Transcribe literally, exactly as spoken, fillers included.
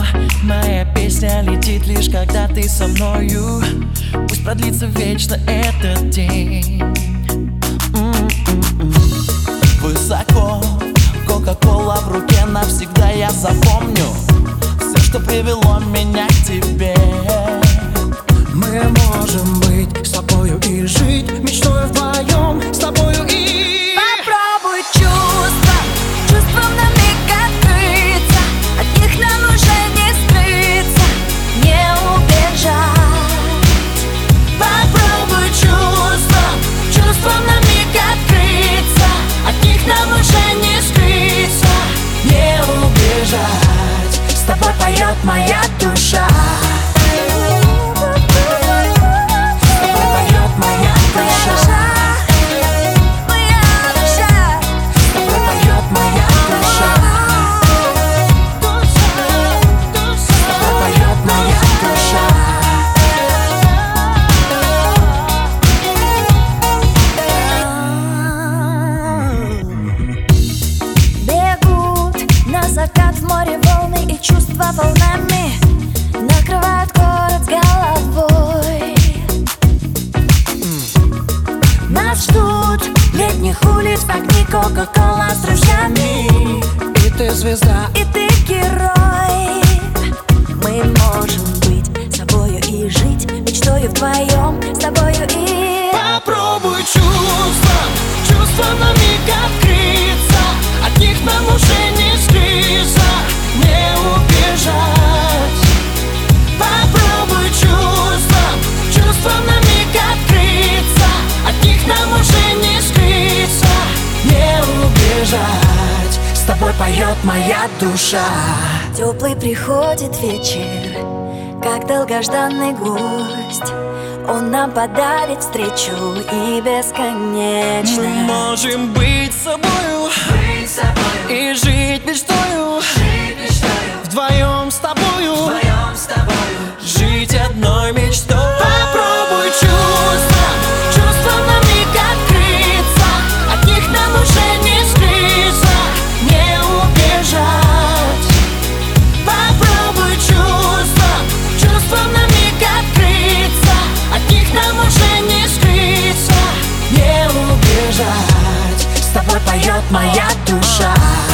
моя песня летит лишь когда ты со мною. Пусть продлится вечно этот день. М-м-м. Высоко, кока-кола в руке, навсегда я запомню все, что привело меня к тебе. Мы можем быть с тобою и жить мечтой вдвоем, с тобою и... Попробуй чувства, чувствам на миг открыться. От них нам уже не скрыться, не убежать. Попробуй чувства, чувствам на миг открыться. От них нам уже не скрыться, не убежать. С тобой поет моя душа. Закат в море, волны и чувства волнами накрывают город с головой. mm. Нас ждут летних улиц, огни, кока-кола с друзьями. И ты звезда, и ты герой. Мы можем быть собою и жить мечтою вдвоем, с тобою и... Попробуй чувства, чувства на миг открыться. От них нам уже не скрыться, не убежать. Попробуй чувства, чувства на миг открыться. От них нам уже не скрыться, не убежать. С тобой поет моя душа. Теплый приходит вечер, как долгожданный гость. Он нам подарит встречу и бесконечно. Мы можем быть собою, быть собою и жить мечтою, жить мечтою. вдвоем с тобою, Вдвоем с тобою жить одной мечтой. Попробуй чувства, чувства на миг открыться. От них нам уже не скрыться, не убежать. Попробуй чувства, чувства на миг открыться. От них нам уже не скрыться, не убежать. С тобой поет моя душа.